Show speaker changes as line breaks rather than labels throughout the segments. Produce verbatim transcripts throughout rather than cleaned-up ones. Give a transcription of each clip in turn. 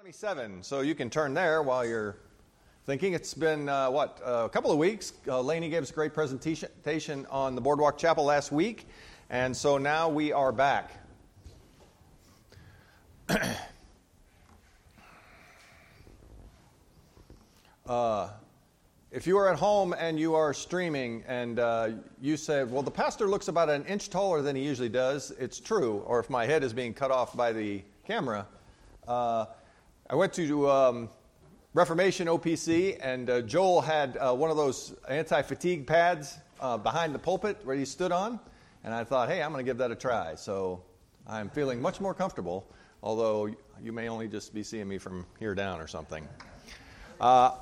twenty-seven, so you can turn there while you're thinking. It's been, uh, what, uh, a couple of weeks. Uh, Lainey gave us a great presentation on the Boardwalk Chapel last week, and so now we are back. uh, if you are at home and you are streaming and uh, you say, well, the pastor looks about an inch taller than he usually does, it's true. Or if my head is being cut off by the camera, uh, I went to um, Reformation O P C, and uh, Joel had uh, one of those anti-fatigue pads uh, behind the pulpit where he stood on, and I thought, hey, I'm going to give that a try. So I'm feeling much more comfortable, although you may only just be seeing me from here down or something. Uh,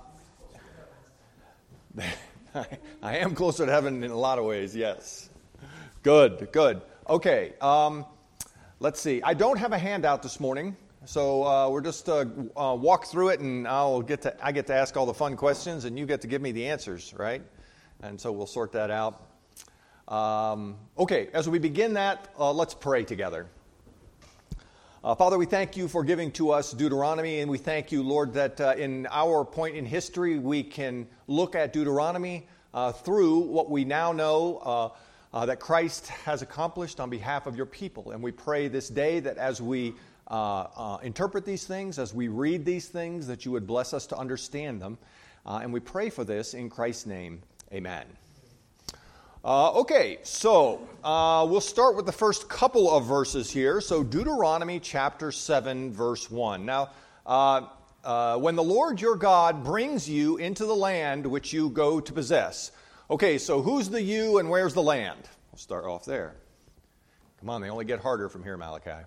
I am closer to heaven in a lot of ways, yes. Good, good. Okay, um, let's see. I don't have a handout this morning. So uh, we're just uh, uh, walk through it, and I'll get to I get to ask all the fun questions, and you get to give me the answers, right? And so we'll sort that out. Um, okay, as we begin that, uh, let's pray together. Uh, Father, we thank you for giving to us Deuteronomy, and we thank you, Lord, that uh, in our point in history we can look at Deuteronomy uh, through what we now know uh, uh, that Christ has accomplished on behalf of your people. And we pray this day that as we Uh, uh, interpret these things, as we read these things, that you would bless us to understand them. Uh, and we pray for this in Christ's name. Amen. Uh, okay, so uh, we'll start with the first couple of verses here. So Deuteronomy chapter seven, verse one. Now, uh, uh, when the Lord your God brings you into the land which you go to possess. Okay, so who's the you and where's the land? We'll start off there. Come on, they only get harder from here, Malachi.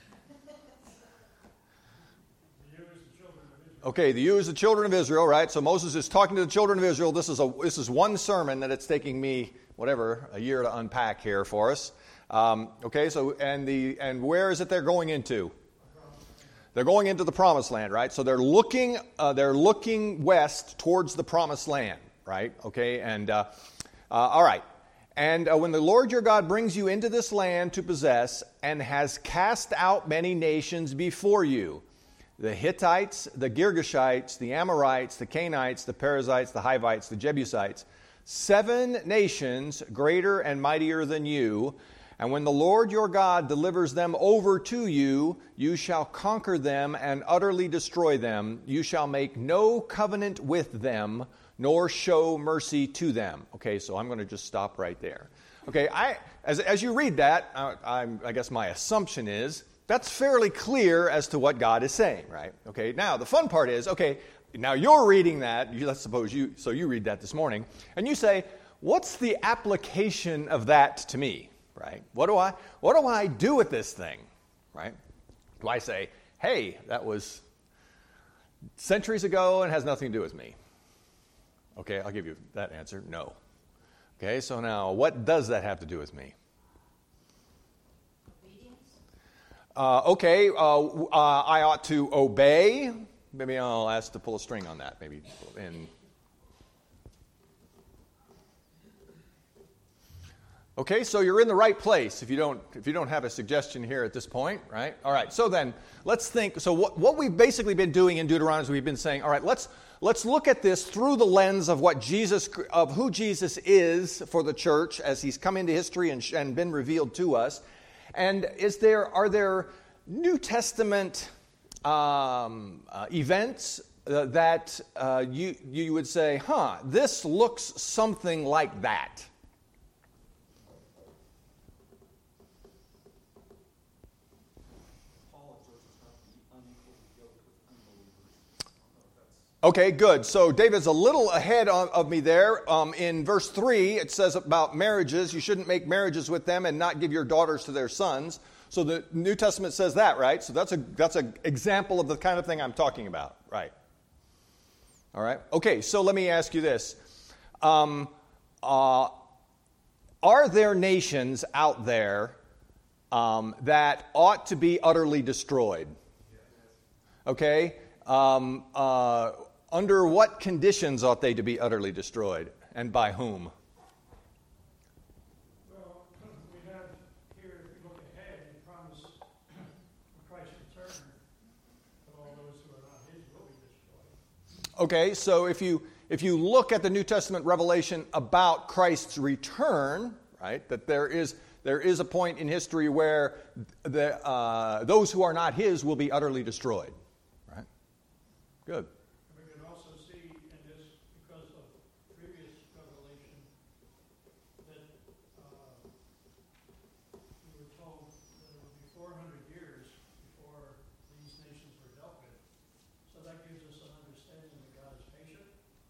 Okay, the you is the children of Israel, right? So Moses is talking to the children of Israel. This is a this is one sermon that it's taking me whatever a year to unpack here for us. Um, okay, so and the and where is it they're going into? They're going into the promised land, right? So they're looking uh, they're looking west towards the promised land, right? Okay, and uh, uh, all right. And uh, when the Lord your God brings you into this land to possess and has cast out many nations before you, the Hittites, the Girgashites, the Amorites, the Canaanites, the Perizzites, the Hivites, the Jebusites, seven nations greater and mightier than you. And when the Lord your God delivers them over to you, you shall conquer them and utterly destroy them. You shall make no covenant with them, nor show mercy to them. Okay, so I'm going to just stop right there. Okay, I as as you read that, I, I'm, I guess my assumption is that's fairly clear as to what God is saying, right? Okay, now the fun part is, okay, now you're reading that, you, let's suppose you, so you read that this morning, and you say, what's the application of that to me, right? What do I, what do I do with this thing, right? Do I say, hey, that was centuries ago and has nothing to do with me? Okay, I'll give you that answer, no. Okay, so now what does that have to do with me? Uh, okay, uh, uh, I ought to obey. Maybe I'll ask to pull a string on that. Maybe. In. Okay, so you're in the right place. If you don't, if you don't have a suggestion here at this point, right? All right. So then, let's think. So what, what we've basically been doing in Deuteronomy is we've been saying, all right, let's let's look at this through the lens of what Jesus, of who Jesus is for the church as he's come into history and, and been revealed to us. And is there are there New Testament um, uh, events uh, that uh, you you would say, huh, this looks something like that? Okay, good. So David's a little ahead of, of me there. Um, in verse three, it says about marriages, you shouldn't make marriages with them and not give your daughters to their sons. So the New Testament says that, right? So that's a that's an example of the kind of thing I'm talking about, right? All right. Okay, so let me ask you this. Um, uh, are there nations out there um, that ought to be utterly destroyed? Okay. Um, uh, under what conditions ought they to be utterly destroyed, and by whom?
Well, we have here, if we look ahead, the promise of Christ's return of all those who are
Okay, so if you if you look at the New Testament revelation about Christ's return, right, that there is there is a point in history where the, uh, those who are not his will be utterly destroyed. Right? Good.
We can also see in this, because of previous revelation, that uh, we were told that it would be four hundred years before these nations were dealt with. So that gives us an understanding that God is patient,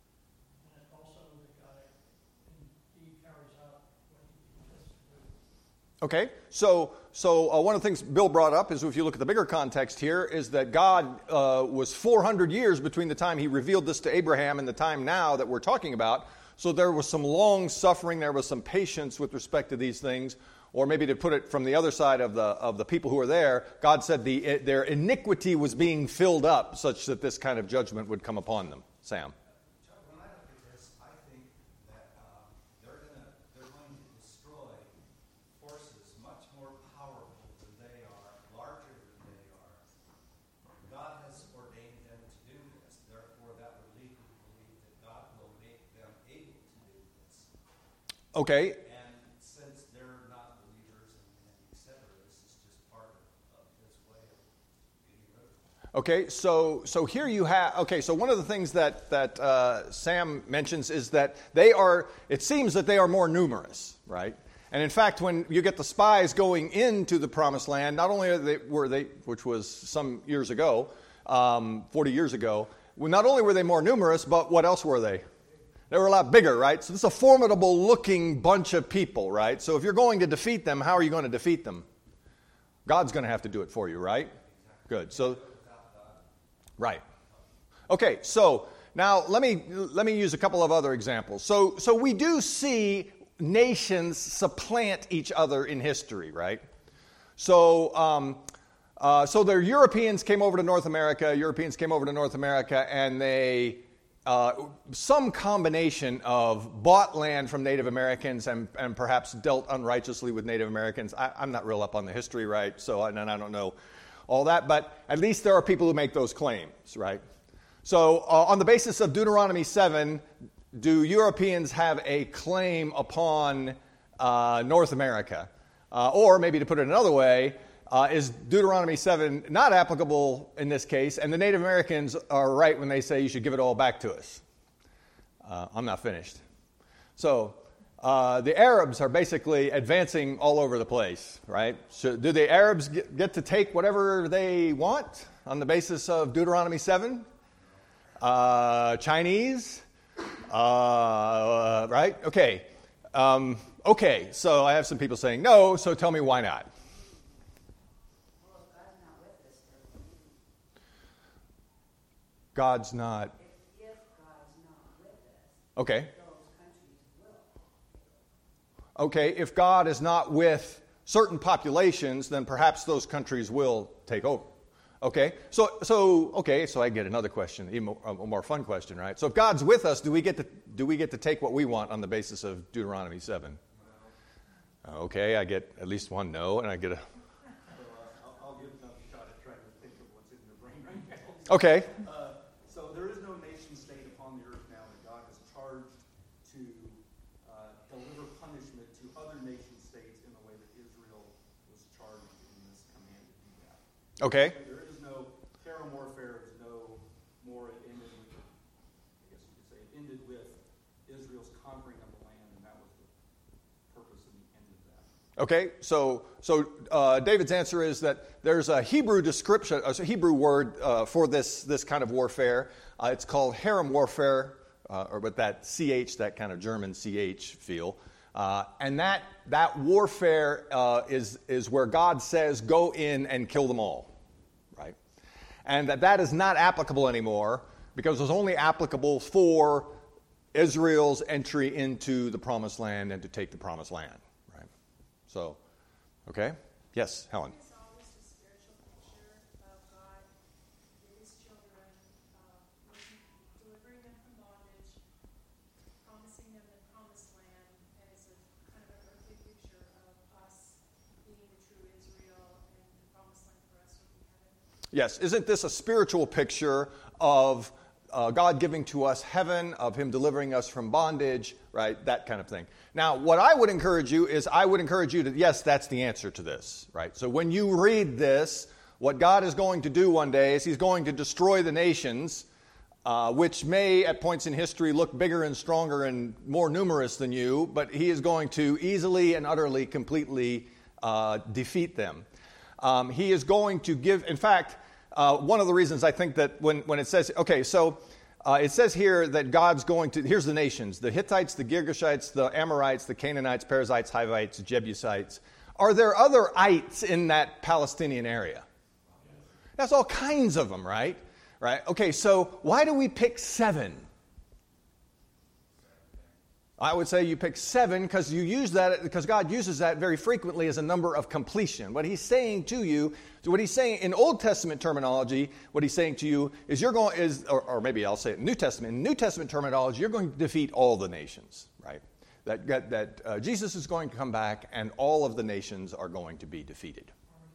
and also that God indeed carries out what he intends to do.
Okay, so so uh, one of the things Bill brought up is, if you look at the bigger context here, is that God uh, was four hundred years between the time he revealed this to Abraham and the time now that we're talking about. So there was some long suffering, there was some patience with respect to these things. Or maybe to put it from the other side of the of the people who were there, God said the, their iniquity was being filled up such that this kind of judgment would come upon them. Sam?
When I look at this, I think that uh, they're going to they're going to destroy forces much more powerful than they are, larger than they are. God has ordained them to do this. Therefore, that would lead me to believe that God will make them able to do this.
Okay.
And since they're not believers and, and et cetera, this is just part of, of his way of getting rid of them.
Okay, so so here you have, okay, so one of the things that, that uh, Sam mentions is that they are, it seems that they are more numerous, right? And in fact, when you get the spies going into the promised land, not only are they, were they, which was some years ago, um, forty years ago, well, not only were they more numerous, but what else were they? They were a lot bigger, right? So this is a formidable looking bunch of people, right? So if you're going to defeat them, how are you going to defeat them? God's going to have to do it for you, right? Good. So, right. Okay, so now let me let me use a couple of other examples. So so we do see nations supplant each other in history, right? So um, uh, so the Europeans came over to North America. Europeans came over to North America, and they uh, some combination of bought land from Native Americans and, and perhaps dealt unrighteously with Native Americans. I, I'm not real up on the history, right? So I, and I don't know all that, but at least there are people who make those claims, right? So uh, on the basis of Deuteronomy seven, do Europeans have a claim upon uh, North America? Uh, or maybe to put it another way, uh, is Deuteronomy seven not applicable in this case, and the Native Americans are right when they say you should give it all back to us? Uh, I'm not finished. So uh, the Arabs are basically advancing all over the place, right? So do the Arabs get, get to take whatever they want on the basis of Deuteronomy seven? Uh, Chinese? Uh, right? Okay. Um, okay, so I have some people saying no, so tell me why not.
Well, if God's not with us, then
God's not.
if, if God's not with us,
Okay.
those countries will.
Okay, if God is not with certain populations, then perhaps those countries will take over. Okay, so so okay, so I get another question, even more, a more fun question, right? So if God's with us, do we get to do we get to take what we want on the basis of Deuteronomy seven? Okay, I get at least one no, and I get a.
So, uh, I'll, I'll give another shot at trying to think of what's in your brain right now.
Okay.
Uh, so there is no nation state upon the earth now that God has charged to uh, deliver punishment to other nation states in the way that Israel was charged in this command to do that.
Okay.
There is no terror warfare. Is no more. It ended with, I guess you could say, it ended with Israel's conquering of the land, and that was the purpose and the end of that.
Okay, so so uh, David's answer is that there's a Hebrew description, a Hebrew word uh, for this this kind of warfare. Uh, it's called harem warfare, uh, or with that C H, that kind of German C H feel. Uh, and that that warfare uh, is is where God says, "Go in and kill them all," right? And that that is not applicable anymore because it's only applicable for Israel's entry into the Promised Land and to take the Promised Land. So, okay. Yes, Helen.
It's always a spiritual picture of God with his children, uh, delivering them from bondage, promising them the promised land, as a kind of an earthly picture of us being the true Israel, and the promised land for us would be heaven.
Yes, isn't this a spiritual picture of uh, God giving to us heaven, of him delivering us from bondage, right? That kind of thing. Now, what I would encourage you is I would encourage you to, yes, that's the answer to this, right? So when you read this, what God is going to do one day is he's going to destroy the nations, uh, which may at points in history look bigger and stronger and more numerous than you, but he is going to easily and utterly, completely uh, defeat them. Um, he is going to give, in fact, uh, one of the reasons I think that when, when it says, okay, so uh, it says here that God's going to, here's the nations, the Hittites, the Girgashites, the Amorites, the Canaanites, Perizzites, Hivites, Jebusites. Are there other ites in that Palestinian area? That's all kinds of them, right? Right? Okay, so why do we pick seven? I would say you pick seven because you use that because God uses that very frequently as a number of completion. What he's saying to you, what he's saying in Old Testament terminology, what he's saying to you is you're going is, or, or maybe I'll say it in New Testament. In New Testament terminology, you're going to defeat all the nations, right? That that, that uh, Jesus is going to come back and all of the nations are going to be defeated.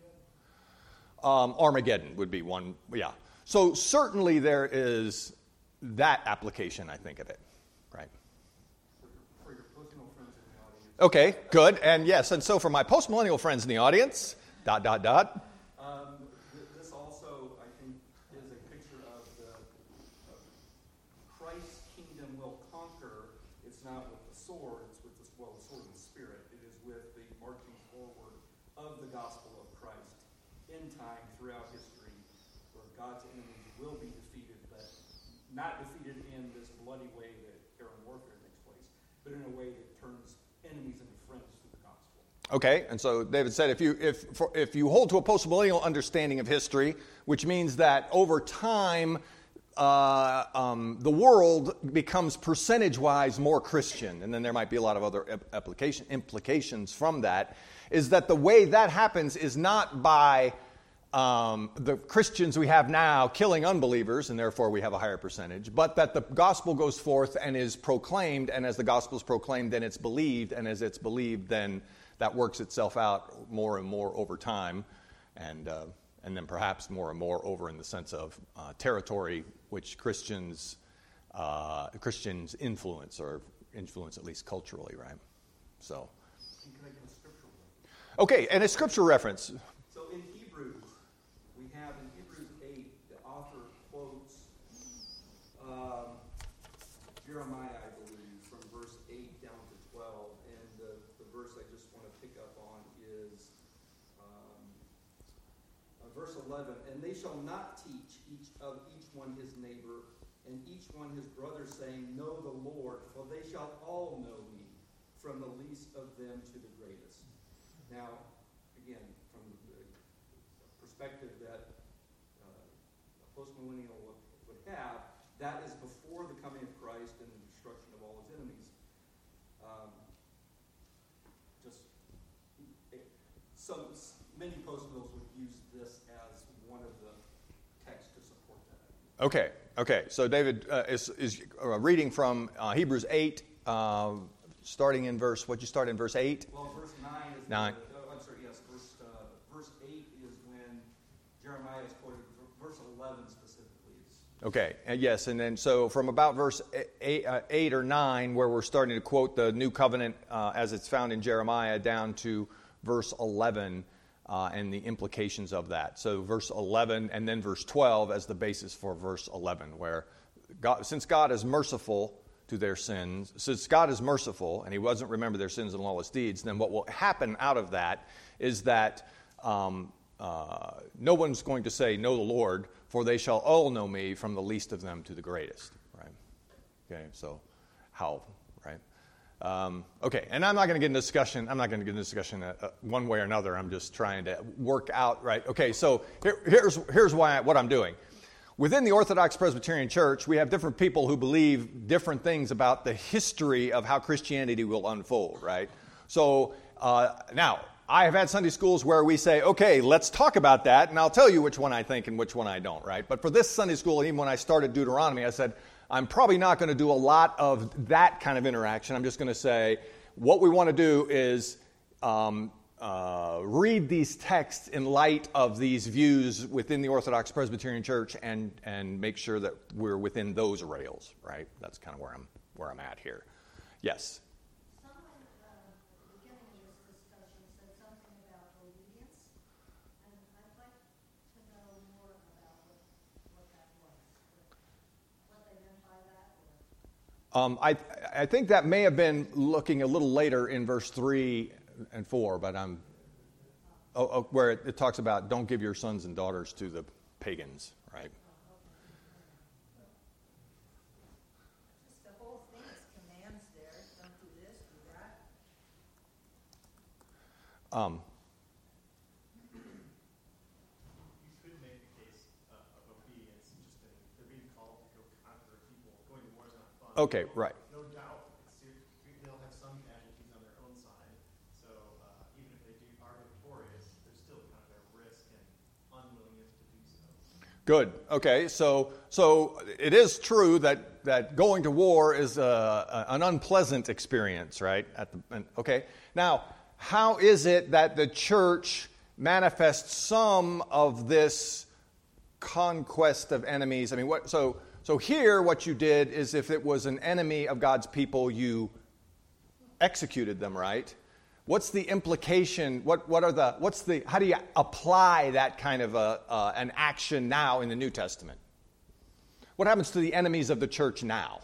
Um, Armageddon would be one, yeah. So certainly there is that application, I think, of it, right?
For your personal friends in the audience.
Okay, good. And yes, and so for my post-millennial friends in the audience, dot, dot, dot.
Um, th- this also, I think, is a picture of the of Christ's kingdom will conquer. It's not with the sword, it's with the, well, the sword of the Spirit. It is with the marching forward of the gospel of Christ in time throughout history, where God's enemies will be defeated, but not defeated in this bloody way that Karen warfare takes place, but in a way that turns enemies into friends through the gospel.
Okay, and so David said if you if for, if you hold to a post-millennial understanding of history, which means that over time uh, um, the world becomes percentage-wise more Christian, and then there might be a lot of other application implications from that, is that the way that happens is not by Um, the Christians we have now killing unbelievers, and therefore we have a higher percentage, but that the gospel goes forth and is proclaimed, and as the gospel is proclaimed, then it's believed, and as it's believed, then that works itself out more and more over time, and uh, and then perhaps more and more over in the sense of uh, territory which Christians uh, Christians influence, or influence at least culturally, right? So,
And can I give a scriptural reference?
okay, and a scripture reference.
So in Hebrews, we have in Hebrews eight, the author quotes um, Jeremiah, I believe, from verse eight down to twelve. And the, the verse I just want to pick up on is um, uh, verse eleven. And they shall not teach each of each one his neighbor, and each one his brother, saying, Know the Lord, for they shall all know me, from the least of them to the greatest. Now, again, from the perspective that uh, a postmillennial would, would have, that is before the coming of Christ and the destruction of all his enemies. Um, just some many postmills would use this as one of the texts to support that.
Okay, okay. So David uh, is, is uh, reading from uh, Hebrews eight, uh, starting in verse, what'd you start in verse eight?
Well, verse nine is
Nine.
The, oh, I'm sorry, yes, verse, uh, verse eight is when Jeremiah is quoted. Verse eleven specifically is.
Okay, and yes, and then so from about verse eight, uh, eight or nine, where we're starting to quote the new covenant uh, as it's found in Jeremiah, down to verse eleven uh, and the implications of that. So verse eleven and then verse twelve as the basis for verse eleven, where God, since God is merciful to their sins, since God is merciful and he doesn't remember their sins and lawless deeds, then what will happen out of that is that um, uh, no one's going to say, know the Lord, for they shall all know me, from the least of them to the greatest, right? Okay, so how, right? Um, okay, and I'm not going to get into discussion, I'm not going to get into discussion uh, uh, one way or another, I'm just trying to work out, right? Okay, so here, here's, here's why I, what I'm doing. Within the Orthodox Presbyterian Church, we have different people who believe different things about the history of how Christianity will unfold, right? So uh, now, I have had Sunday schools where we say, okay, let's talk about that, and I'll tell you which one I think and which one I don't, right? But for this Sunday school, even when I started Deuteronomy, I said, I'm probably not going to do a lot of that kind of interaction. I'm just going to say, what we want to do is um, uh, read these texts in light of these views within the Orthodox Presbyterian Church and and make sure that we're within those rails, right? That's kind of where I'm where I'm at here. Yes.
Someone uh, at the beginning of this discussion said something about obedience, and I'd like to know more about what, what that was, what they meant by that. Or...
Um, I I think that may have been looking a little later in verse three and four, but I'm oh, oh, where it, it talks about don't give your sons and daughters to the pagans, right?
Just the whole thing is commands there. Don't do this, do that.
Um,
You could make the case uh, of obedience, just that they're being called to go conquer people. Going to war is not fun.
okay, right.
No doubt, it's, they'll have some casualties on their own side. So uh, even if they do are victorious, there's still kind of a risk and unwillingness to do so.
Good. Okay. So, so it is true that, that going to war is a, a, an unpleasant experience, right? At the, and, okay. Now, how is it that the church manifests some of this conquest of enemies? I mean, what? So, so here, what you did is, if it was an enemy of God's people, you executed them, right? What's the implication? What what are the what's the how do you apply that kind of a uh, an action now in the New Testament? What happens to the enemies of the church now?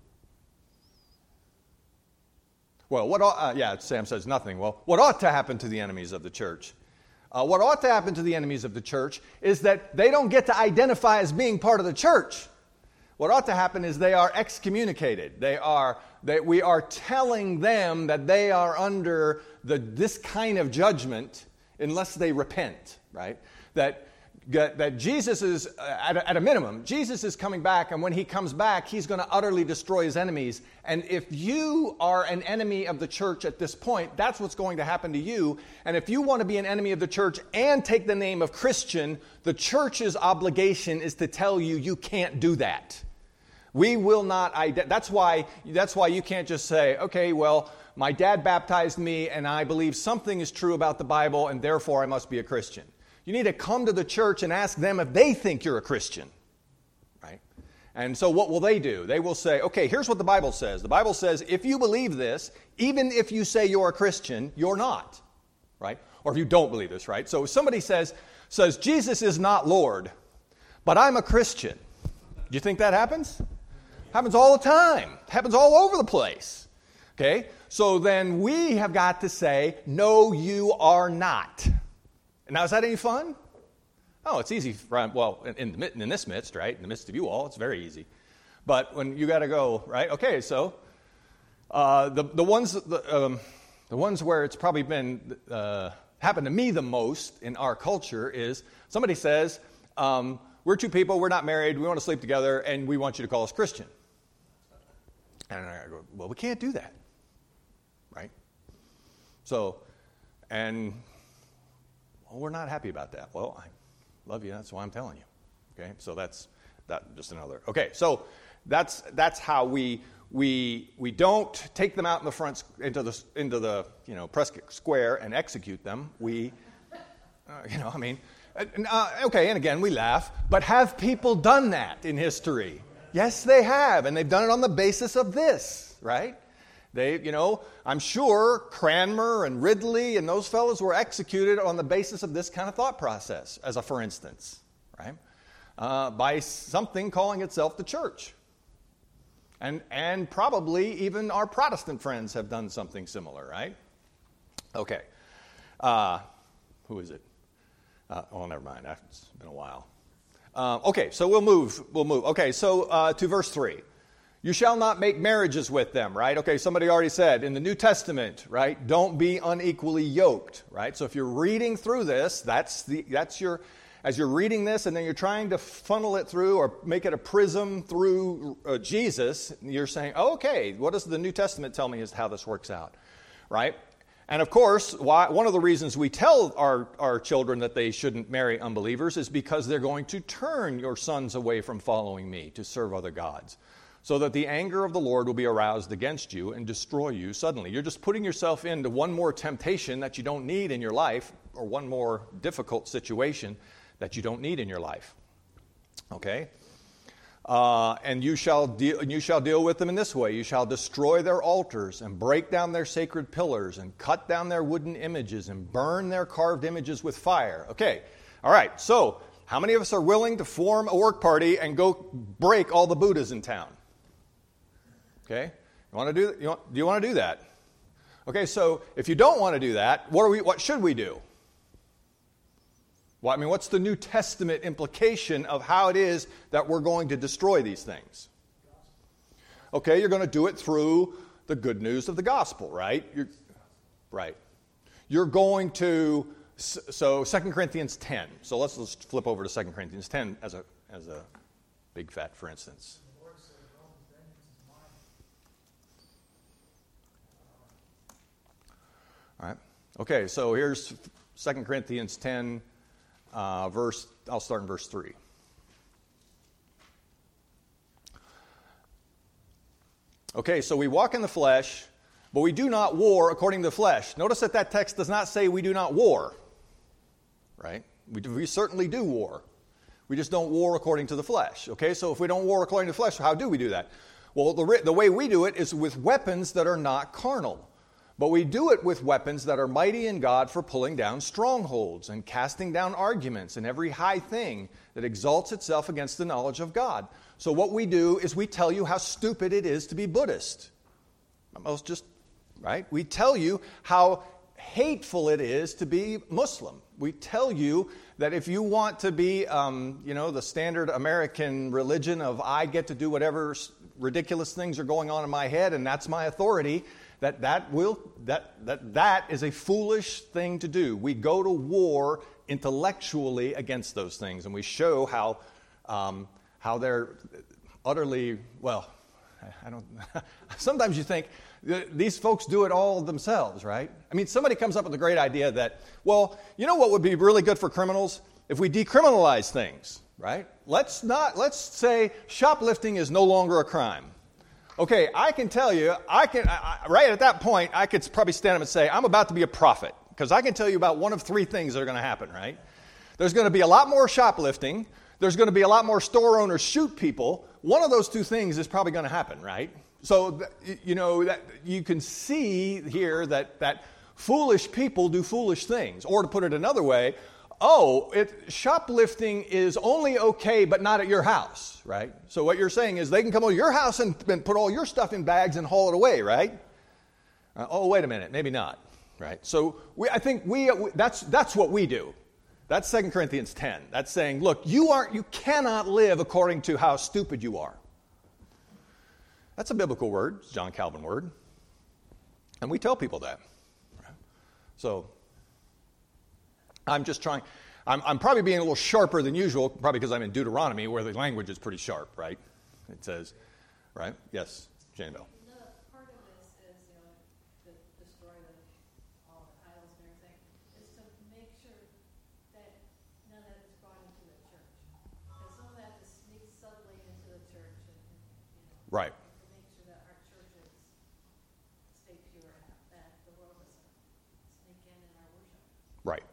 Well, what ought, uh, yeah, Sam says nothing. Well, what ought to happen to the enemies of the church? Uh, what ought to happen to the enemies of the church is that they don't get to identify as being part of the church. What ought to happen is they are excommunicated. They are that we are telling them that they are under the this kind of judgment unless they repent, right? That that Jesus is, uh, at, a, at a minimum, Jesus is coming back, and when he comes back, he's going to utterly destroy his enemies. And if you are an enemy of the church at this point, that's what's going to happen to you. And if you want to be an enemy of the church and take the name of Christian, the church's obligation is to tell you you can't do that. We will not, ident- that's why, that's why you can't just say, okay, well, my dad baptized me, and I believe something is true about the Bible, and therefore I must be a Christian. You need to come to the church and ask them if they think you're a Christian, right? And so what will they do? They will say, okay, here's what the Bible says. The Bible says if you believe this, even if you say you're a Christian, you're not, right? Or if you don't believe this, right? So if somebody says, says Jesus is not Lord, but I'm a Christian, do you think that happens? Happens all the time. Happens all over the place, okay? So then we have got to say, no, you are not. Now, is that any fun? Oh, it's easy. For, well, in, in, in this midst, right? In the midst of you all, it's very easy. But when you got to go, right? Okay, so uh, the the ones the, um, the ones where it's probably been uh, happened to me the most in our culture is somebody says, um, "We're two people. We're not married. We want to sleep together, and we want you to call us Christian." And I go, "Well, we can't do that, right?" So, and. Well, we're not happy about that. Well, I love you. That's why I'm telling you. Okay, so that's that. Just another. Okay, so that's that's how we we we don't take them out in the front into the into the you know press square and execute them. We, uh, you know, I mean, uh, okay. And again, we laugh, but have people done that in history? Yes, they have, and they've done it on the basis of this, right? They, you know, I'm sure Cranmer and Ridley and those fellows were executed on the basis of this kind of thought process, as a for instance, right? Uh, by something calling itself the church. And, and probably even our Protestant friends have done something similar, right? Okay. Uh, who is it? Uh, oh, never mind. It's been a while. Uh, okay, so we'll move. We'll move. Okay, so uh, to verse three. You shall not make marriages with them, right? Okay, somebody already said in the New Testament, right? Don't be unequally yoked, right? So if you're reading through this, that's the that's your as you're reading this, and then you're trying to funnel it through or make it a prism through uh, Jesus. You're saying, oh, okay, what does the New Testament tell me is how this works out, right? And of course, why, one of the reasons we tell our, our children that they shouldn't marry unbelievers is because they're going to turn your sons away from following me to serve other gods. so that the anger of the Lord will be aroused against you and destroy you suddenly. You're just putting yourself into one more temptation that you don't need in your life, or one more difficult situation that you don't need in your life. Okay? Uh, and you shall deal, and you shall deal with them in this way. You shall destroy their altars and break down their sacred pillars and cut down their wooden images and burn their carved images with fire. Okay, all right. So, how many of us are willing to form a work party and go break all the Buddhas in town? Okay, you want to do? You want, do you want to do that? Okay, so if you don't want to do that, what are we? What should we do? Well, I mean, what's the New Testament implication of how it is that we're going to destroy these things? Okay, you're going to do it through the good news of the gospel, right? You're, right. You're going to, so Second Corinthians ten. So let's, let's flip over to Second Corinthians ten as a, as a big fat, for instance. All right. Okay, so here's Second Corinthians ten. Uh, verse, I'll start in verse three. Okay, so we walk in the flesh, but we do not war according to the flesh. Notice that that text does not say we do not war, right? We, do, we certainly do war. We just don't war according to the flesh. Okay, so if we don't war according to the flesh, how do we do that? Well, the, the way we do it is with weapons that are not carnal. But we do it with weapons that are mighty in God for pulling down strongholds and casting down arguments and every high thing that exalts itself against the knowledge of God. So what we do is we tell you how stupid it is to be Buddhist. Most just, right? We tell you how hateful it is to be Muslim. We tell you that if you want to be, um, you know, the standard American religion of I get to do whatever ridiculous things are going on in my head and that's my authority, that that will that that that is a foolish thing to do. We go to war intellectually against those things, and we show how um, how they're utterly well. I don't. Sometimes you think these folks do it all themselves, right? I mean, somebody comes up with a great idea that, well, you know what would be really good for criminals if we decriminalize things, right? Let's not. Let's say shoplifting is no longer a crime. Okay, I can tell you, I can I, right at that point, I could probably stand up and say, I'm about to be a prophet, because I can tell you about one of three things that are going to happen, right? There's going to be a lot more shoplifting. There's going to be a lot more store owners shoot people. One of those two things is probably going to happen, right? So, you know, that you can see here that, that foolish people do foolish things. Or to put it another way, oh, it, shoplifting is only okay, but not at your house, right? So what you're saying is they can come over to your house and, and put all your stuff in bags and haul it away, right? Uh, oh, wait a minute, maybe not, right? So we, I think we, we that's that's what we do. That's Second Corinthians ten. That's saying, look, you aren't, you cannot live according to how stupid you are. That's a biblical word, it's a John Calvin word, and we tell people that. So. I'm just trying, I'm, I'm probably being a little sharper than usual, probably because I'm in Deuteronomy, where the language is pretty sharp, right? It says, right? Yes, Jane Bell.
The part of this is, you know, the destroy the, all the idols and everything, is to make sure that none of that is brought into the church. Because some of that is sneaks subtly into the church, and, you know,
Right.
to make sure that our churches stay pure and that the world doesn't sneak in in our worship.
Right.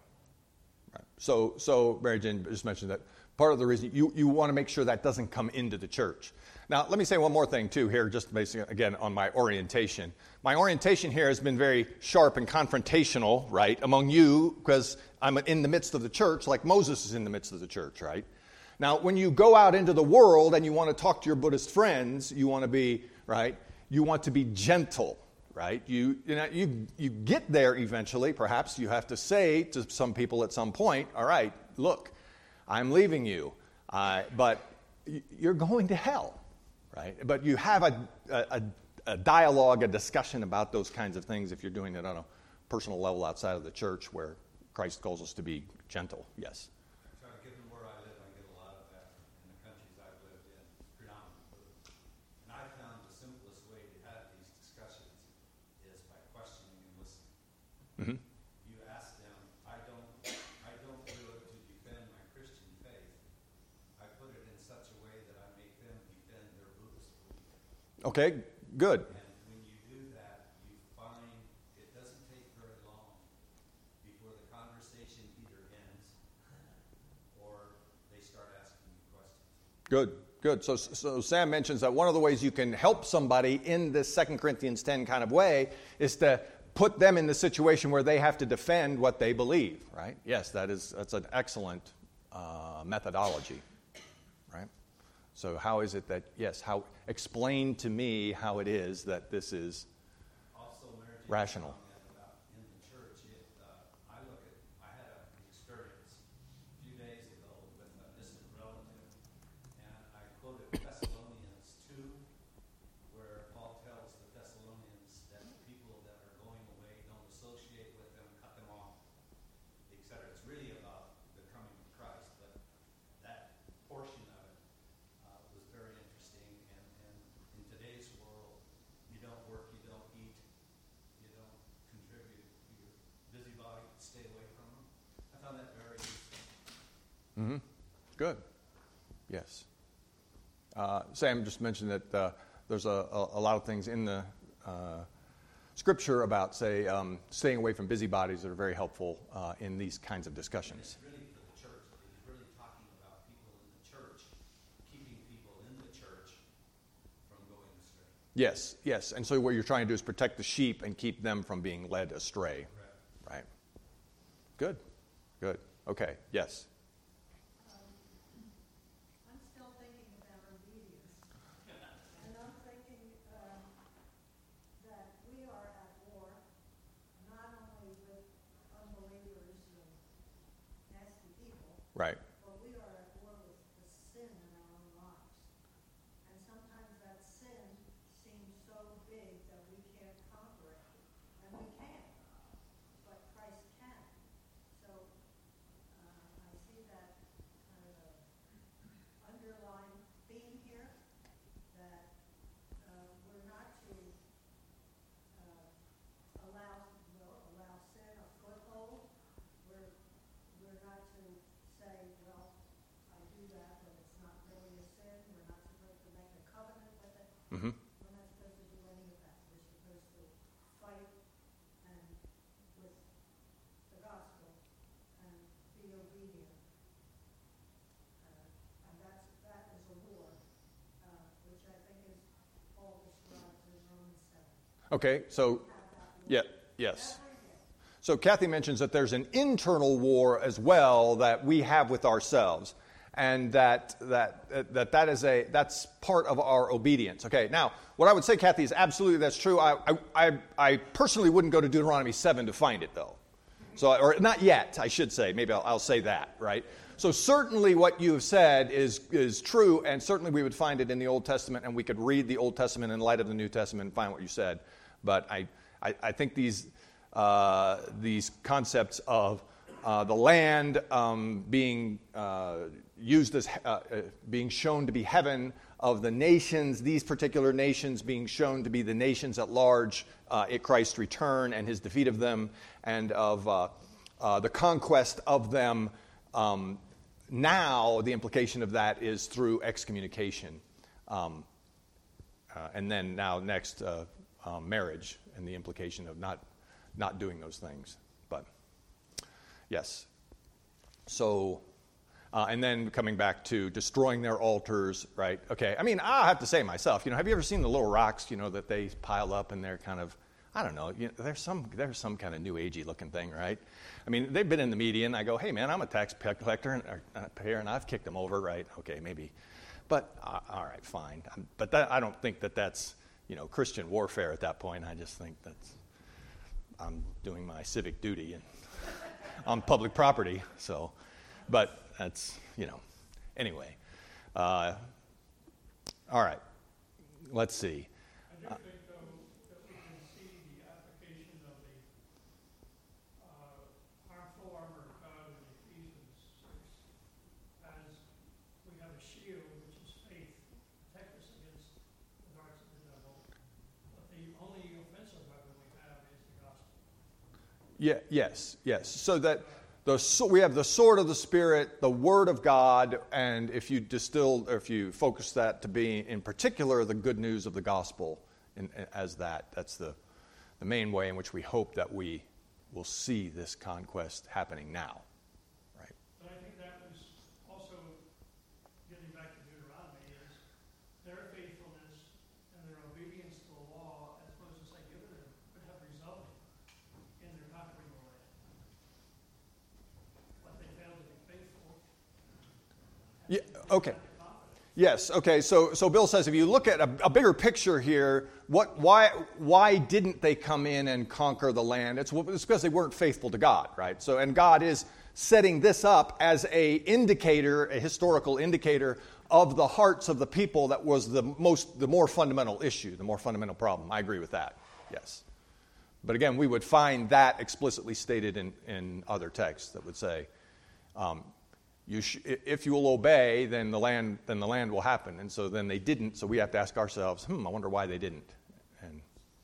So, so Mary Jane just mentioned that part of the reason you, you want to make sure that doesn't come into the church. Now, let me say one more thing, too, here, just basically, again, on my orientation. My orientation here has been very sharp and confrontational, right, among you, because I'm in the midst of the church, like Moses is in the midst of the church, right? Now, when you go out into the world and you want to talk to your Buddhist friends, you want to be, right, you want to be gentle. Right? You, you know, you, you get there eventually. Perhaps you have to say to some people at some point, all right, look, I'm leaving you, uh, but you're going to hell, right? But you have a, a, a dialogue, a discussion about those kinds of things if you're doing it on a personal level outside of the church where Christ calls us to be gentle. Yes?
So given where I live, I get a lot of that in the countries I've lived in, predominantly. And I found the simplest way to have these discussions is by questioning and listening.
Mm-hmm.
You ask them, I don't, I don't do it to defend my Christian faith. I put it in such a way that I make them defend their Buddhist belief.
Okay, good.
And when you do that, you find it doesn't take very long before the conversation either ends or they start asking you questions.
Good, good. So, so Sam mentions that one of the ways you can help somebody in this Second Corinthians ten kind of way is to put them in the situation where they have to defend what they believe, right? Yes, that is that's an excellent uh, methodology, right? So how is it that, yes, how explain to me how it is that this is
Also, Mary Jane
rational.
commented about in the church, it, uh, I look at, I had an experience a few days ago with a distant relative, and I quoted Thessalonians two, where Paul tells the Thessalonians that the people that are going away don't associate with them, cut them off, et cetera. It's really about the coming of Christ, but that portion of it uh, was very interesting. And, and in today's world, you don't work, you don't eat, you don't contribute, you're busybody, stay away from them. I found that very useful.
Mm-hmm. Good. Yes. Uh, Sam just mentioned that uh, there's a, a, a lot of things in the uh, scripture about, say, um, staying away from busybodies that are very helpful uh, in these kinds of discussions.
It's really for the church. He's really talking about people in the church, keeping people in the church from going astray.
Yes, yes. And so what you're trying to do is protect the sheep and keep them from being led astray. Right. Good. Good. Okay. Yes.
I'm still thinking about obedience. And I'm thinking um, that we are at war not only with unbelievers and nasty people,
Right.
but we are at war with the sin in our own lives. And sometimes that sin seems so big that we can't conquer it. And we can, but Christ can. So uh, I see that kind of a underlying theme here, that uh, we're not to uh, allow, well, allow sin a foothold. We're, we're not to say, well, I do that, but it's not really a sin. We're not supposed to make a covenant with it.
Mm-hmm.
We're not supposed to do any of that. We're supposed to fight and with the gospel and be obedient. Uh, and that's, that is a war, uh, which I think is Paul describes in Romans seven.
Okay. So,
Have that war
yeah, yes.
every day.
So Kathy mentions that there's an internal war as well that we have with ourselves, and that that that that is a that's part of our obedience. Okay. Now, what I would say, Kathy, is absolutely that's true. I I I, I personally wouldn't go to Deuteronomy seven to find it, though. So, or not yet, I should say. Maybe I'll, I'll say that, right? So certainly what you have said is is true, and certainly we would find it in the Old Testament, and we could read the Old Testament in light of the New Testament and find what you said. But I I, I think these uh, these concepts of uh, the land um, being uh, used as uh, uh, being shown to be heaven, of the nations, these particular nations being shown to be the nations at large uh, at Christ's return and his defeat of them, and of uh, uh, the conquest of them. Um, now, the implication of that is through excommunication. Um, uh, and then now next, uh, uh, marriage, and the implication of not not doing those things. But, yes. So... Uh, and then coming back to destroying their altars, right? Okay, I mean, I have to say myself, you know, have you ever seen the little rocks, you know, that they pile up and they're kind of, I don't know, you know, there's some there's some kind of new agey looking thing, right? I mean, they've been in the media, and I go, hey, man, I'm a tax collector and, or, uh, payer, and I've kicked them over, right? Okay, maybe. But, uh, all right, fine. Um, but that, I don't think that that's, you know, Christian warfare at that point. I just think that's, I'm doing my civic duty and on public property, so, but... That's, you know, anyway. Uh, all right. Let's see.
I do think, though, that we can see the application of the uh, harmful armor of God in Ephesians six as we have a shield, which is faith, to protect us against the darts of the devil. But the only offensive weapon we have is the gospel.
Yeah, yes, yes. So that the so we have the sword of the Spirit, the Word of God, and if you distill, or if you focus that to be in particular the good news of the gospel in, as that, that's the, the main way in which we hope that we will see this conquest happening now. Right?
But I think that was also, getting back to Deuteronomy, is their faithfulness and their obedience to the law, as Moses had given them, would have resulted in their conquering the land. But they failed to be faithful.
Yeah, okay. Yes, okay, so so Bill says if you look at a, a bigger picture here, what why why didn't they come in and conquer the land? It's, it's because they weren't faithful to God, right? So and God is setting this up as a indicator, a historical indicator of the hearts of the people that was the most the more fundamental issue, the more fundamental problem. I agree with that. Yes. But again, we would find that explicitly stated in, in other texts that would say, um, You sh- if you will obey, then the land then the land will happen. And so then they didn't. So we have to ask ourselves, hmm, I wonder why they didn't. And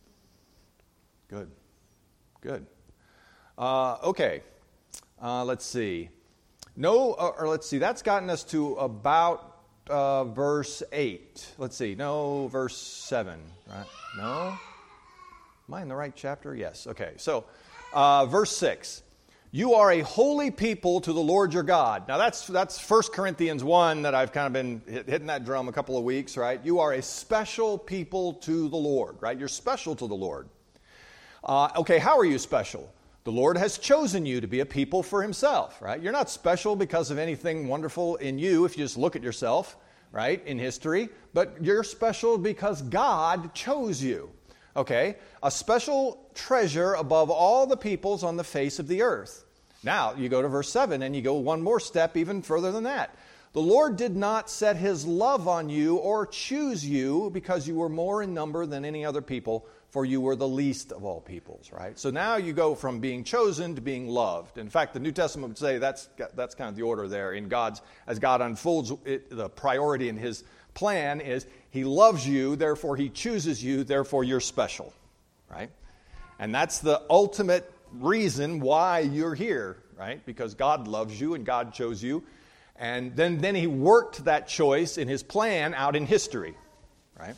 good, good. Uh, okay, uh, let's see. No, uh, or let's see. That's gotten us to about uh, verse eight. Let's see. No, verse seven. Right? No. Am I in the right chapter? Yes. Okay. So, uh, verse six. You are a holy people to the Lord your God. Now that's that's First Corinthians one that I've kind of been hit, hitting that drum a couple of weeks, right? You are a special people to the Lord, right? You're special to the Lord. Uh, okay, how are you special? The Lord has chosen you to be a people for himself, right? You're not special because of anything wonderful in you if you just look at yourself, right, in history, but you're special because God chose you. Okay, a special treasure above all the peoples on the face of the earth. Now, you go to verse seven and you go one more step even further than that. The Lord did not set his love on you or choose you because you were more in number than any other people, for you were the least of all peoples, right? So now you go from being chosen to being loved. In fact, the New Testament would say that's that's kind of the order there in God's, as God unfolds it, the priority in his plan is he loves you, therefore he chooses you, therefore you're special, right? And that's the ultimate reason why you're here, right? Because God loves you and God chose you. And then, then he worked that choice in his plan out in history, right?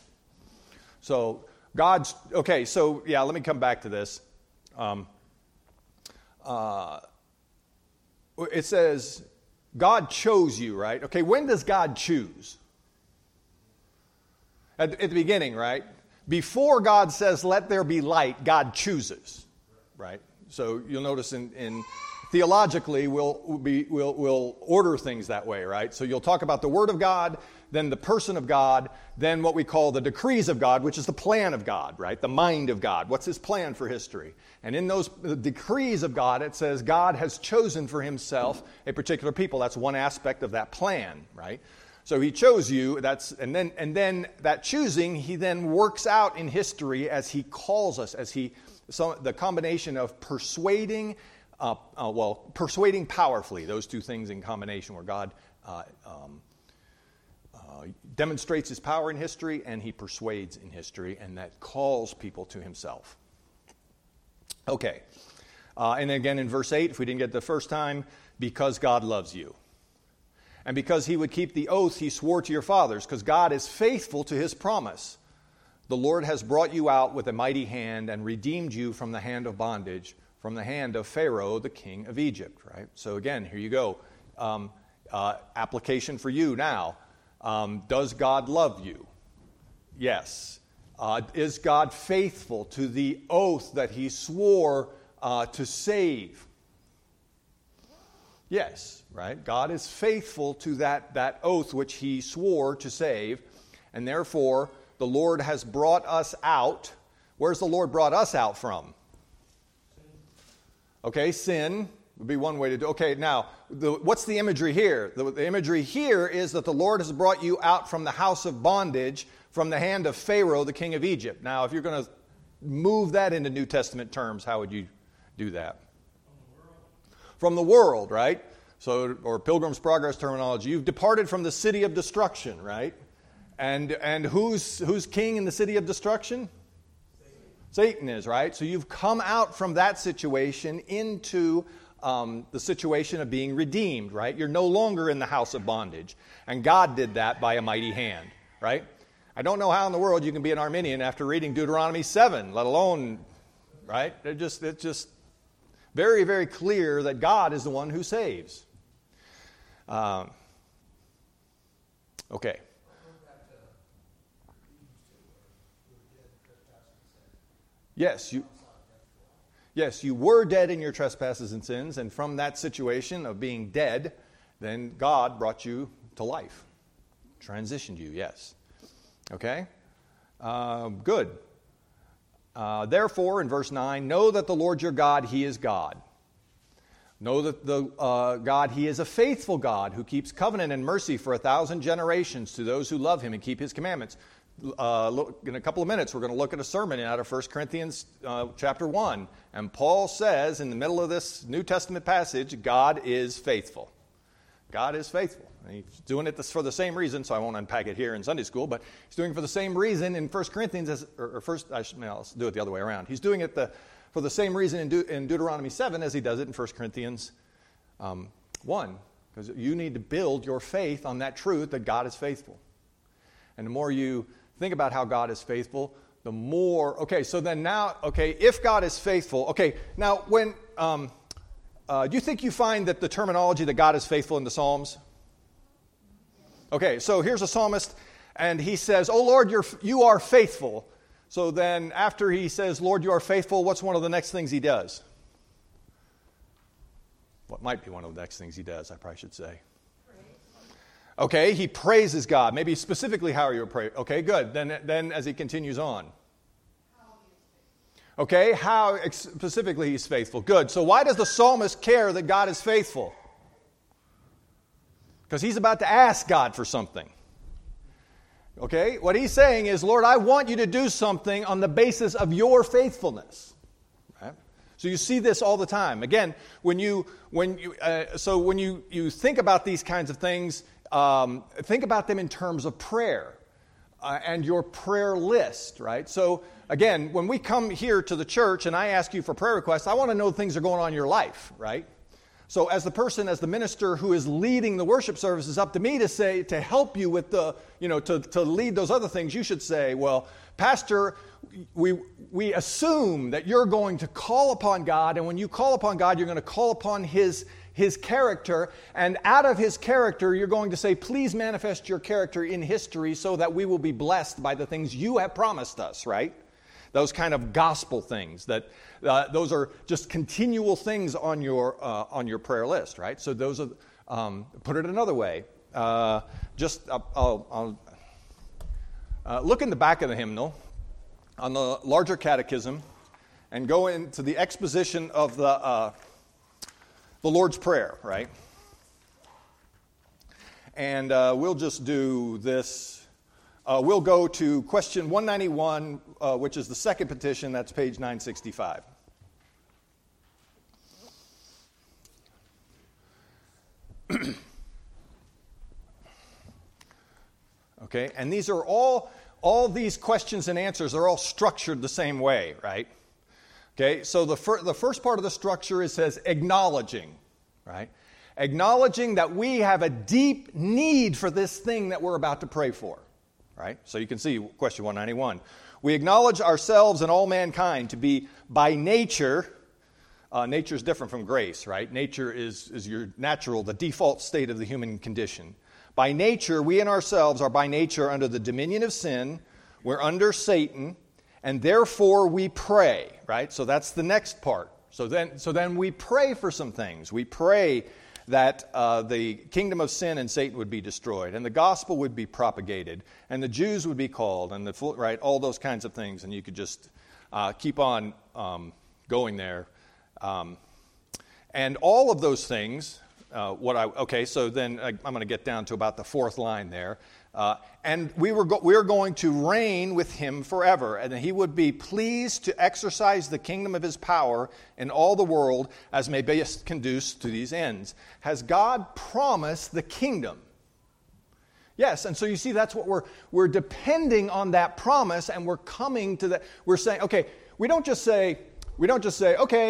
So God's, okay, so yeah, let me come back to this. Um, uh, it says God chose you, right? Okay, when does God choose? At, at the beginning, right? Before God says, let there be light, God chooses, right? So you'll notice in, in theologically, we'll, be, we'll, we'll order things that way, right? So you'll talk about the Word of God, then the person of God, then what we call the decrees of God, which is the plan of God, right? The mind of God. What's his plan for history? And in those the decrees of God, it says God has chosen for himself a particular people. That's one aspect of that plan, right? So he chose you, that's, and then and then that choosing, he then works out in history as he calls us, as he, so the combination of persuading, uh, uh, well, persuading powerfully, those two things in combination where God uh, um, uh, demonstrates his power in history and he persuades in history, and that calls people to himself. Okay, uh, and again in verse eight, if we didn't get it the first time, because God loves you. And because he would keep the oath he swore to your fathers, because God is faithful to his promise. The Lord has brought you out with a mighty hand and redeemed you from the hand of bondage, from the hand of Pharaoh, the king of Egypt, right? So again, here you go. Um, uh, application for you now. Um, does God love you? Yes. Uh, is God faithful to the oath that he swore uh, to save? Yes, right? God is faithful to that, that oath which he swore to save, and therefore the Lord has brought us out. Where's the Lord brought us out from? Okay, sin would be one way to do it. Okay, now, the, what's the imagery here? The, the imagery here is that the Lord has brought you out from the house of bondage, from the hand of Pharaoh, the king of Egypt. Now, if you're going to move that into New Testament terms, how would you do that? From the world, right? So, or Pilgrim's Progress terminology. You've departed from the city of destruction, right? And and who's who's king in the city of destruction? Satan. Satan is, right? So you've come out from that situation into um, the situation of being redeemed, right? You're no longer in the house of bondage. And God did that by a mighty hand, right? I don't know how in the world you can be an Arminian after reading Deuteronomy seven, let alone, right? They're just, it's just very, very clear that God is the one who saves. Um, okay. Yes, you, yes, you were dead in your trespasses and sins, and from that situation of being dead, then God brought you to life, transitioned you, yes. Okay? Uh, good. Uh, Therefore, in verse nine, know that the Lord your God, He is God. Know that the uh, God, He is a faithful God who keeps covenant and mercy for a thousand generations to those who love Him and keep His commandments. Uh, look, in a couple of minutes, we're going to look at a sermon out of First Corinthians uh, chapter one. And Paul says in the middle of this New Testament passage, God is faithful. God is faithful. And He's doing it for the same reason, so I won't unpack it here in Sunday school, but He's doing it for the same reason in First Corinthians, as, or, or first, I should, no, let's do it the other way around. He's doing it the, for the same reason in, De, in Deuteronomy seven as He does it in First Corinthians um, one. Because you need to build your faith on that truth that God is faithful. And the more you think about how God is faithful, the more, okay, so then now, okay, if God is faithful, okay, now when, um, uh, do you think you find that the terminology that God is faithful in the Psalms? Okay, so here's a psalmist, and he says, oh Lord, you're, you are faithful. So then after he says, Lord, you are faithful, what's one of the next things he does? What might be one of the next things he does, I probably should say. Okay, he praises God. Maybe specifically how you pray. Okay, good. Then, then as he continues on. Okay, how specifically he's faithful. Good. So why does the psalmist care that God is faithful? Because he's about to ask God for something. Okay, what he's saying is, Lord, I want you to do something on the basis of your faithfulness. Right? So you see this all the time. Again, when you when you uh, so when you you think about these kinds of things. Um, think about them in terms of prayer uh, and your prayer list, right? So, again, when we come here to the church and I ask you for prayer requests, I want to know things are going on in your life, right? So, as the person, as the minister who is leading the worship service, it's up to me to say, to help you with the, you know, to, to lead those other things, you should say, well, Pastor, we we assume that you're going to call upon God, and when you call upon God, you're going to call upon His His character, and out of His character, you're going to say, please manifest your character in history so that we will be blessed by the things you have promised us, right? Those kind of gospel things, that uh, those are just continual things on your uh, on your prayer list, right? So those are, um, put it another way, uh, just uh, I'll, I'll uh, look in the back of the hymnal on the larger catechism and go into the exposition of the uh, the Lord's Prayer, right? And uh, we'll just do this. Uh, we'll go to question one ninety-one, uh, which is the second petition. That's page nine sixty-five. Okay, and these are all, all these questions and answers are all structured the same way, right? Okay, so the, fir- the first part of the structure is says acknowledging, right? Acknowledging that we have a deep need for this thing that we're about to pray for, right? So you can see question one ninety-one. We acknowledge ourselves and all mankind to be by nature, uh, nature is different from grace, right? Nature is, is your natural, the default state of the human condition. By nature, we and ourselves are by nature under the dominion of sin. We're under Satan. And therefore we pray, right? So that's the next part. So then, so then we pray for some things. We pray that uh, the kingdom of sin and Satan would be destroyed, and the gospel would be propagated, and the Jews would be called, and the full, right, all those kinds of things. And you could just uh, keep on um, going there. Um, and all of those things, uh, what I okay. So then I, I'm going to get down to about the fourth line there. Uh, and we were go- we're going to reign with Him forever, and He would be pleased to exercise the kingdom of His power in all the world as may best conduce to these ends. Has God promised the kingdom? Yes, and so you see that's what we're we're depending on that promise, and we're coming to that. We're saying, okay, we don't just say we don't just say, okay,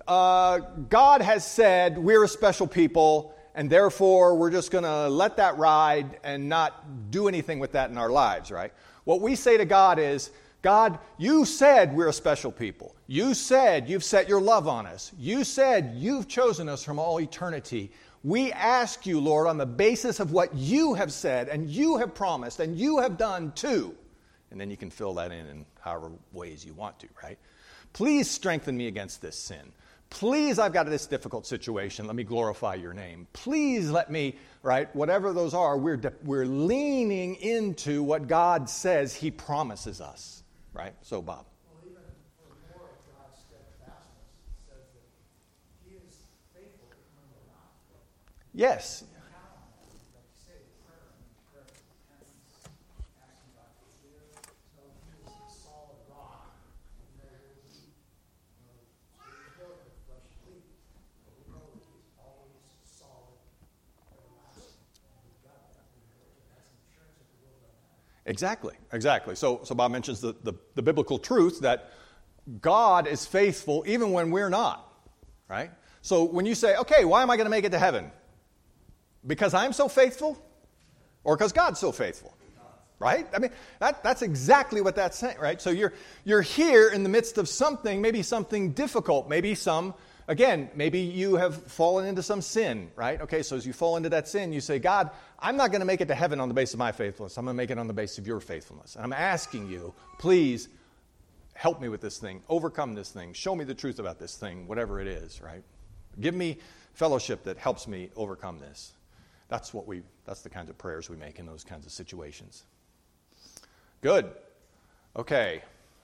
uh, God has said we're a special people, and therefore we're just going to let that ride and not do anything with that in our lives, right? What we say to God is, God, you said we're a special people. You said you've set your love on us. You said you've chosen us from all eternity. We ask you, Lord, on the basis of what you have said and you have promised and you have done too. And then you can fill that in in however ways you want to, right? Please strengthen me against this sin. Please, I've got this difficult situation. Let me glorify your name. Please let me, right, whatever those are, we're, de- we're leaning into what God says he promises us, right? So, Bob.
Well, even for more of God's steadfastness, it says that he is faithful when we're not.
Yes.
Count on that. Like you say, prayer and prayer of repentance, asking God to forgive. So he is a solid rock. You know, we'll be, you know, we know that flesh weak, but we know that he's always solid, everlasting. And we've got that. We know that that's insurance if the will doesn't have.
Exactly, exactly. So, so Bob mentions the, the, the biblical truth that God is faithful even when we're not, right? So when you say, okay, why am I going to make it to heaven? Because I'm so faithful? Or because God's so faithful? Right? I mean, that, that's exactly what that's saying, right? So you're, you're here in the midst of something, maybe something difficult, maybe some, again, maybe you have fallen into some sin, right? Okay, so as you fall into that sin, you say, God, I'm not going to make it to heaven on the basis of my faithfulness. I'm going to make it on the basis of your faithfulness. And I'm asking you, please help me with this thing, overcome this thing, show me the truth about this thing, whatever it is, right? Give me fellowship that helps me overcome this. That's what we, that's the kinds of prayers we make in those kinds of situations. Good. Okay.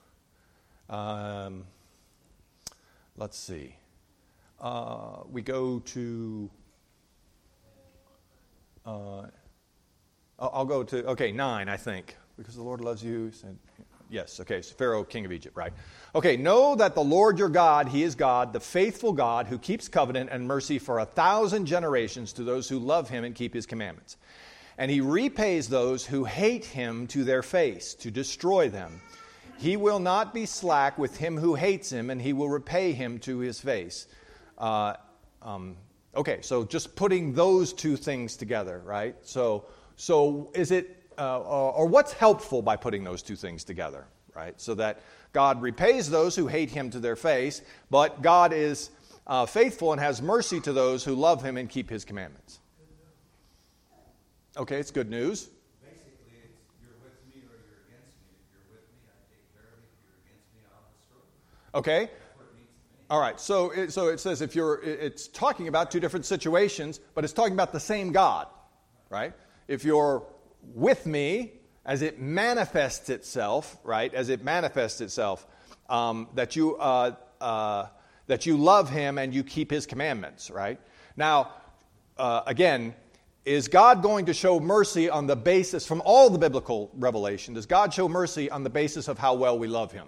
Um, let's see. Uh, we go to, uh, I'll go to, okay, nine, I think. Because the Lord loves you. Said, yes, okay, so Pharaoh, king of Egypt, right? Okay, know that the Lord your God, he is God, the faithful God who keeps covenant and mercy for a thousand generations to those who love him and keep his commandments. And he repays those who hate him to their face, to destroy them. He will not be slack with him who hates him, and he will repay him to his face. Uh, um, okay, so just putting those two things together, right? So, so is it, uh, or, or what's helpful by putting those two things together, right? So that God repays those who hate him to their face, but God is uh, faithful and has mercy to those who love him and keep his commandments. Okay, it's good news.
Basically, it's you're with me or you're against me. If you're with me, I take care of it. If you're against me, I'll destroy you.
Okay.
That's what it means to me.
All right. So it, so it says if you're, it's talking about two different situations, but it's talking about the same God, right? If you're with me, as it manifests itself, right? As it manifests itself, um, that you uh, uh, that you love him and you keep his commandments, right? Now, uh, again. Is God going to show mercy on the basis, from all the biblical revelation, does God show mercy on the basis of how well we love him?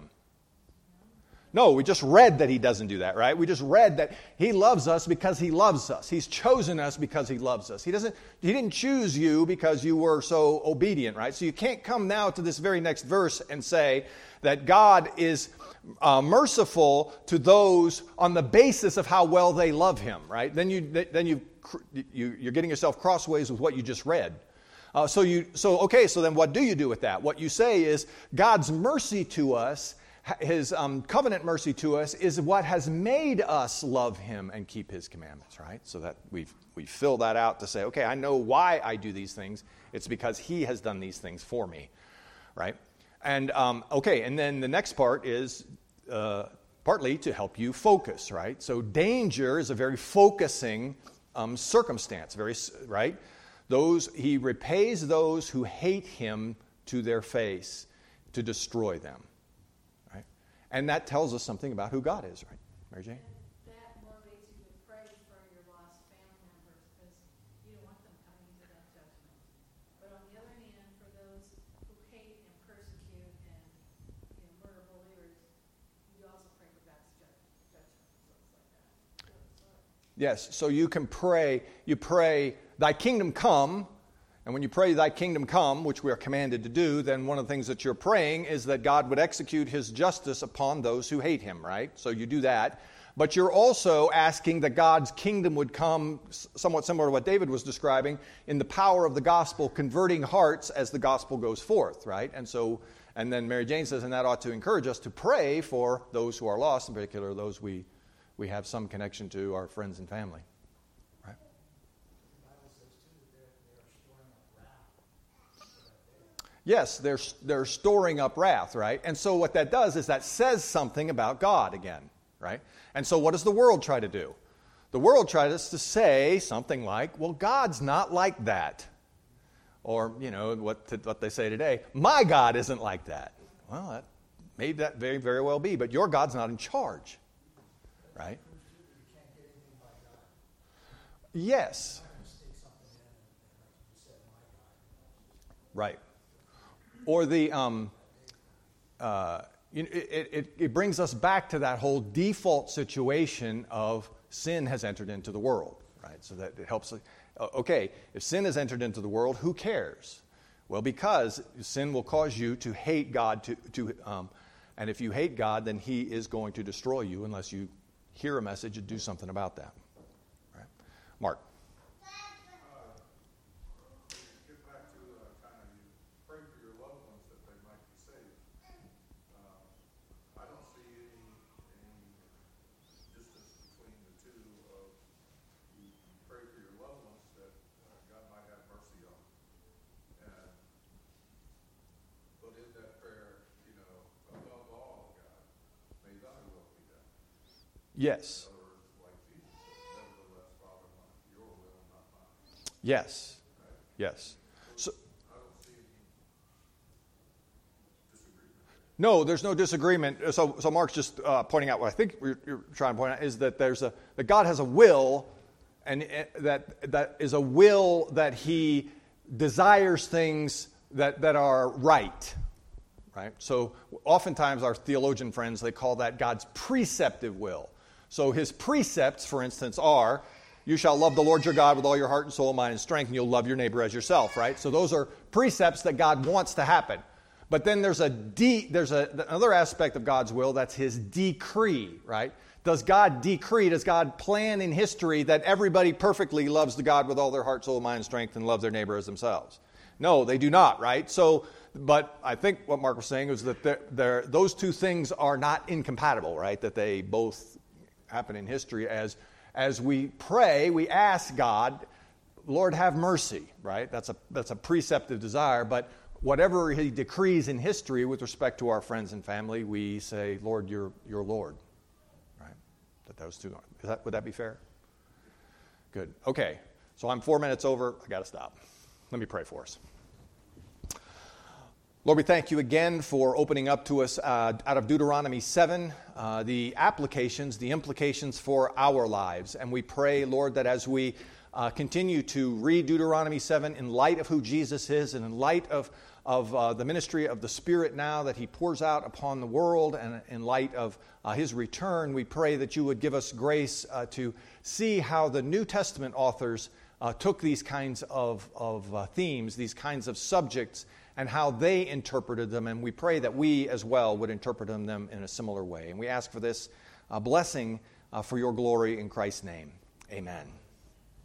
No, we just read that he doesn't do that, right? We just read that he loves us because he loves us. He's chosen us because he loves us. He doesn't. He didn't choose you because you were so obedient, right? So you can't come now to this very next verse and say that God is uh, merciful to those on the basis of how well they love him, right? Then you then you you you're getting yourself crossways with what you just read. Uh, so you so okay. So then what do you do with that? What you say is God's mercy to us. His um, covenant mercy to us is what has made us love him and keep his commandments, right? So that we we fill that out to say, okay, I know why I do these things. It's because he has done these things for me, right? And, um, okay, and then the next part is uh, partly to help you focus, right? So danger is a very focusing um, circumstance, very, right? Those, he repays those who hate him to their face to destroy them. And that tells us something about who God is, right? Mary Jane?
And that motivates you to pray for your lost family members because you don't want them coming into that judgment. But on the other hand, for those who hate and persecute and you know, murder believers, you also pray for God's judgment. So it's like that.
Yes, so you can pray, you pray, thy kingdom come. And when you pray, thy kingdom come, which we are commanded to do, then one of the things that you're praying is that God would execute his justice upon those who hate him, right? So you do that. But you're also asking that God's kingdom would come, somewhat similar to what David was describing, in the power of the gospel, converting hearts as the gospel goes forth, right? And so, and then Mary Jane says, and that ought to encourage us to pray for those who are lost, in particular those we, we have some connection to, our friends and family. Right? Yes, they're, they're storing up wrath, right? And so what that does is that says something about God again, right? And so what does the world try to do? The world tries to say something like, well, God's not like that. Or, you know, what, what they say today, my God isn't like that. Well, that may that very, very well be, but your God's not in charge, right? Yes. Right. Or the, um, uh, it, it, it brings us back to that whole default situation of sin has entered into the world, right? So that it helps. Okay, if sin has entered into the world, who cares? Well, because sin will cause you to hate God, to, to um, and if you hate God, then He is going to destroy you unless you hear a message and do something about that. Right? Mark. Yes. Yes. Yes. So, no, there's no disagreement. So, so Mark's just uh, pointing out what I think you're, you're trying to point out is that there's a that God has a will, and it, that that is a will that He desires things that that are right. Right. So, oftentimes our theologian friends, they call that God's preceptive will. So His precepts, for instance, are, you shall love the Lord your God with all your heart and soul, mind, and strength, and you'll love your neighbor as yourself, right? So those are precepts that God wants to happen. But then there's a de- there's a, another aspect of God's will, that's His decree, right? Does God decree, does God plan in history that everybody perfectly loves the God with all their heart, soul, mind, and strength, and loves their neighbor as themselves? No, they do not, right? So, but I think what Mark was saying is that they're, they're, those two things are not incompatible, right? That they both happen in history. As as we pray, we ask God, Lord, have mercy, right? That's a that's a preceptive desire, but whatever He decrees in history with respect to our friends and family, we say, Lord, you're you're Lord, right? That those two are. Is that, would that be fair? Good. Okay. So I'm four minutes over. I got to stop. Let me pray for us. Lord, we thank you again for opening up to us uh, out of Deuteronomy seven, uh, the applications, the implications for our lives. And we pray, Lord, that as we uh, continue to read Deuteronomy seven in light of who Jesus is and in light of, of uh, the ministry of the Spirit now that He pours out upon the world and in light of uh, His return, we pray that you would give us grace uh, to see how the New Testament authors uh, took these kinds of, of uh, themes, these kinds of subjects, and how they interpreted them, and we pray that we as well would interpret them in a similar way. And we ask for this uh, blessing uh, for your glory in Christ's name. Amen.